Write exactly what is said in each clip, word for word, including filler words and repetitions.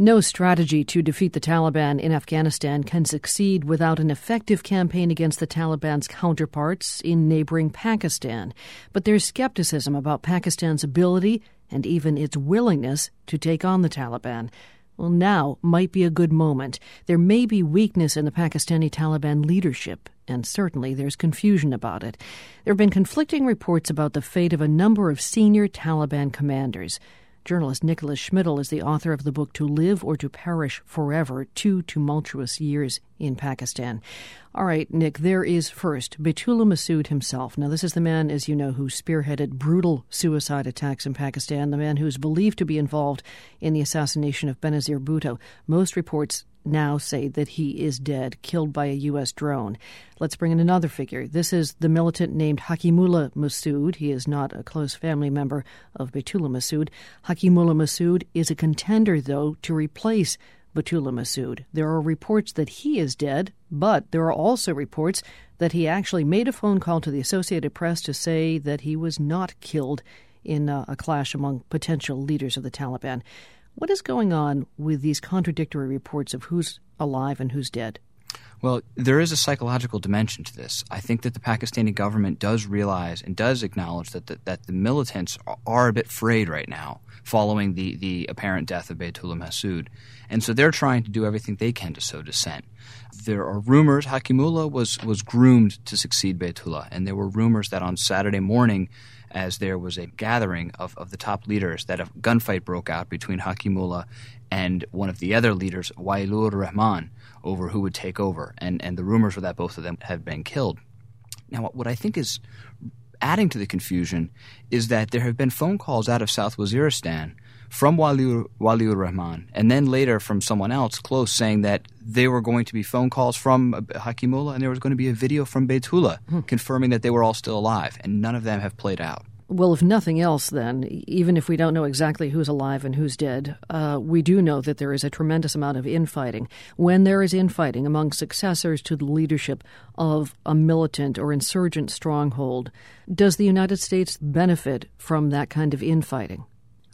No strategy to defeat the Taliban in Afghanistan can succeed without an effective campaign against the Taliban's counterparts in neighboring Pakistan. But there's skepticism about Pakistan's ability and even its willingness to take on the Taliban. Well, now might be a good moment. There may be weakness in the Pakistani Taliban leadership, and certainly there's confusion about it. There have been conflicting reports about the fate of a number of senior Taliban commanders. Journalist Nicholas Schmidl is the author of the book To Live or to Perish Forever, Two Tumultuous Years in Pakistan. All right, Nick, there is first Baitullah Mehsud himself. Now, this is the man, as you know, who spearheaded brutal suicide attacks in Pakistan, the man who is believed to be involved in the assassination of Benazir Bhutto. Most reports now say that he is dead, killed by a U S drone. Let's bring in another figure. This is the militant named Hakimullah Mehsud. He is not a close family member of Baitullah Mehsud. Hakimullah Mehsud is a contender, though, to replace Baitullah Mehsud. There are reports that he is dead, but there are also reports that he actually made a phone call to the Associated Press to say that he was not killed in a, a clash among potential leaders of the Taliban. What is going on with these contradictory reports of who's alive and who's dead? Well, there is a psychological dimension to this. I think that the Pakistani government does realize and does acknowledge that the, that the militants are a bit frayed right now following the, the apparent death of Baitullah Mehsud. And so they're trying to do everything they can to sow dissent. There are rumors Hakimullah was, was groomed to succeed Baitullah, and there were rumors that on Saturday morning, as there was a gathering of, of the top leaders, that a gunfight broke out between Hakimullah and one of the other leaders, Wailur Rahman, over who would take over. And, and the rumors were that both of them had been killed. Now, what I think is adding to the confusion is that there have been phone calls out of South Waziristan from Wailur, Wailur Rahman, and then later from someone else close, saying that there were going to be phone calls from Hakimullah and there was going to be a video from Baitullah hmm. confirming that they were all still alive, and none of them have played out. Well, if nothing else, then, even if we don't know exactly who's alive and who's dead, uh, we do know that there is a tremendous amount of infighting. When there is infighting among successors to the leadership of a militant or insurgent stronghold, does the United States benefit from that kind of infighting?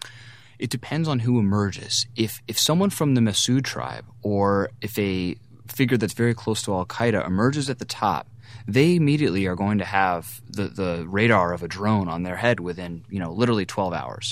It depends on who emerges. If if someone from the Mehsud tribe, or if a figure that's very close to al-Qaeda emerges at the top, they immediately are going to have the, the radar of a drone on their head within, you know, literally twelve hours.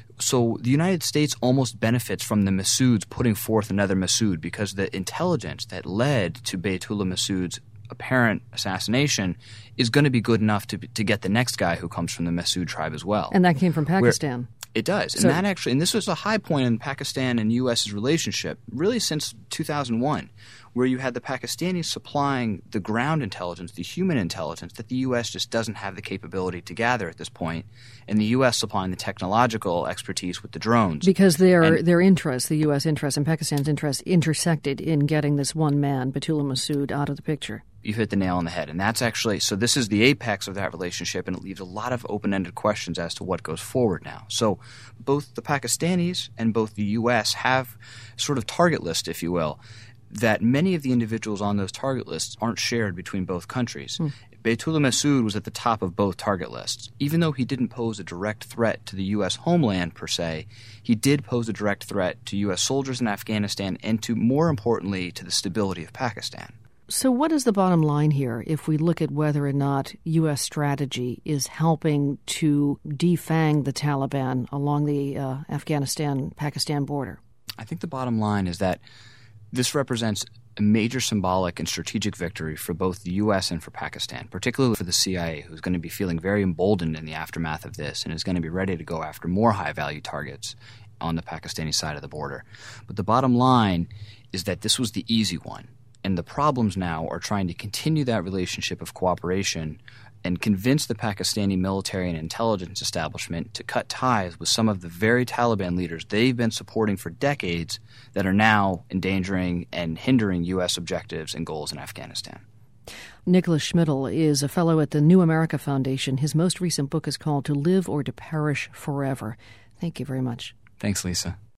So the United States almost benefits from the Mehsuds putting forth another Mehsud, because the intelligence that led to Baitullah Mehsud's apparent assassination is going to be good enough to to get the next guy who comes from the Mehsud tribe as well. And that came from Pakistan. Where, It does. So, and that actually, and this was a high point in Pakistan and U S's relationship, really since two thousand one, where you had the Pakistanis supplying the ground intelligence, the human intelligence, that the U S just doesn't have the capability to gather at this point, and the U S supplying the technological expertise with the drones. Because their and, their interests, the U S interests and Pakistan's interests, intersected in getting this one man, Baitullah Mehsud, out of the picture. You hit the nail on the head. And that's actually – so this is the apex of that relationship, and it leaves a lot of open-ended questions as to what goes forward now. So both the Pakistanis and both the U S have sort of target list, if you will, that many of the individuals on those target lists aren't shared between both countries. Hmm. Baitullah Mehsud was at the top of both target lists. Even though he didn't pose a direct threat to the U S homeland per se, he did pose a direct threat to U S soldiers in Afghanistan and to, more importantly, to the stability of Pakistan. So what is the bottom line here if we look at whether or not U S strategy is helping to defang the Taliban along the uh, Afghanistan-Pakistan border? I think the bottom line is that this represents a major symbolic and strategic victory for both the U S and for Pakistan, particularly for the C I A, who's going to be feeling very emboldened in the aftermath of this and is going to be ready to go after more high-value targets on the Pakistani side of the border. But the bottom line is that this was the easy one. And the problems now are trying to continue that relationship of cooperation and convince the Pakistani military and intelligence establishment to cut ties with some of the very Taliban leaders they've been supporting for decades that are now endangering and hindering U S objectives and goals in Afghanistan. Nicholas Schmidl is a fellow at the New America Foundation. His most recent book is called To Live or to Perish Forever. Thank you very much. Thanks, Lisa.